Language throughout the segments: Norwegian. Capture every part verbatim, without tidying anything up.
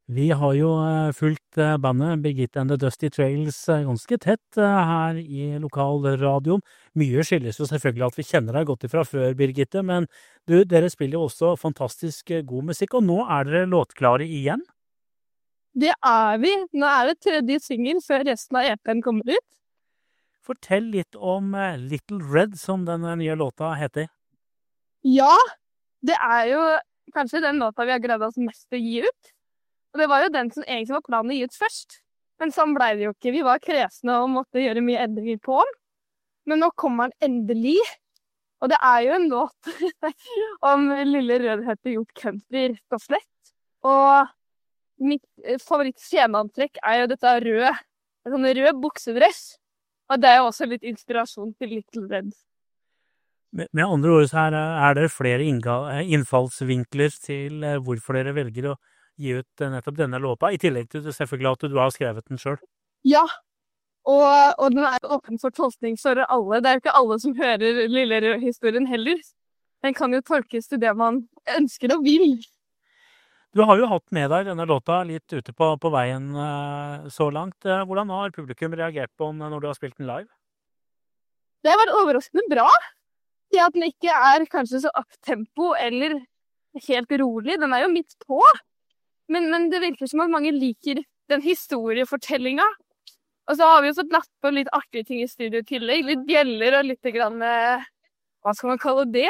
Vi har jo eh, fulgt eh, bandet Birgitte and the Dusty Trails eh, ganske tett eh, her i lokalradioen. Mye skyldes jo selvfølgelig at vi kjenner deg godt ifra før, Birgitte, men du, dere spiller jo også fantastisk eh, god musikk, og nå er dere låtklare igjen. Det er vi. Nå er det tredje singel før resten av E P-en kommer ut. Fortell litt om eh, Little Red, som den eh, nye låta heter. Ja, det er jo kanskje den låta vi har gledet oss mest til å gi ut. Og det var jo den som egentlig var planen å gi ut først. Men sånn ble det jo ikke. Vi var kresne og måtte gjøre mye endringer på den. Men nå kommer den endelig. Og det er jo en låt om lille rødhette gjort country, rett og slett. Og mitt favoritt-sceneantrekk er jo dette røde, en sånn rød buksedress. Og det er jo også litt inspirasjon til Little Red. Med, med andre ord så er, er det flere innga- innfallsvinkler til eh, hvorfor dere velger å gi ut eh, nettopp denne låta, i tillegg til selvfølgelig at du har skrevet den selv. Ja, og, og den er åpen for tolkning for alle. Det er jo ikke alle som hører lille rød-historien heller. Den kan jo tolkes til det man ønsker og vil. Du har jo hatt med deg denne låta litt ute på, på veien eh, så langt. Eh, Hvordan har publikum reagert på den når du har spilt den live? Det har vært overraskende bra. Det at den ikke er kanskje så up-tempo eller helt rolig. Den er jo midt på. Men, men det virker som at mange liker den historiefortellinga. Og så har vi jo fått lagt på litt artige ting i studio i tillegg. Litt bjeller og litt grann, eh, hva skal man kalle det?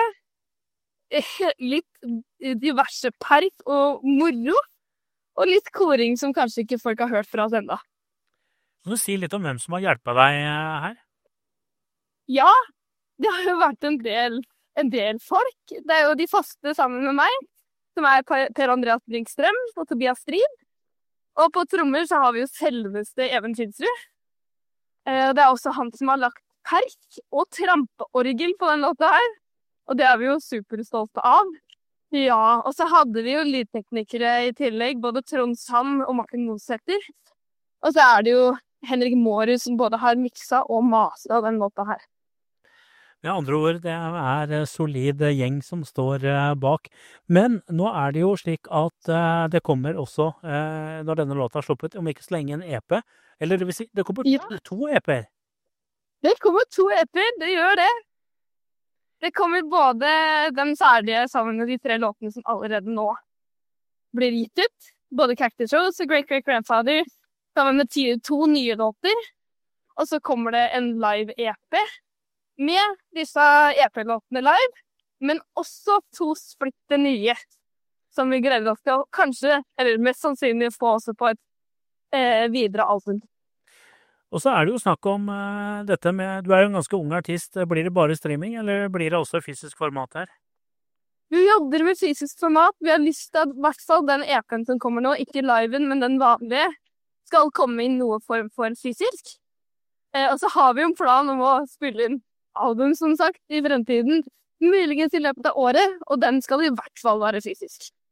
Litt diverse perk og moro. Og litt koring som kanskje ikke folk har hørt fra oss enda. Kan du si litt om hvem som har hjulpet deg eh, her? Ja, det har jo vært en del, en del folk. Det er jo de faste sammen med meg, som er Per Andreas Brinkstrøm og Tobias Strid. Og på trommer så har vi jo selveste Even Finsrud. Eh, det er også han som har lagt perk og trampeorgel på den låta her. Og det er vi jo superstolte av. Ja, og så hadde vi jo lydteknikere i tillegg, både Trond Sand og Martin Mosæter. Og så er det jo Henrik Mårud som både har miksa og masa den låta her. Med andre ord, det er en solid gjeng som står eh, bak. Men nå er det jo slik at eh, det kommer også, eh, når denne låta er sluppet, om ikke så lenge en E P. Eller det vil si, det kommer Ja. to E P-er. Det kommer to E P-er, det gjør det. Det kommer både den særlige sammen med de tre låtene som allerede nå blir gitt ut. Både Cactus Rose og Great Great Grandfather, sammen med ti- to nye låter. Og så kommer det en live-E P med disse E P-låtene live, men også to splitte nye, som vi gleder oss til å kanskje, eller mest sannsynlig få også på et eh, videre album. Og så er det jo snakk om eh, dette med, du er jo en ganske ung artist, blir det bare streaming, eller blir det også fysisk format her? Vi jobber med fysisk format. Vi har lyst til at i hvert fall den E P-en som kommer nå, ikke liven, men den vanlige, skal komme inn noe form for fysisk. Eh, og så har vi jo en plan om å spille inn album, som sagt, i fremtiden. Muligens i løpet av året, og den skal i hvert fall være fysisk.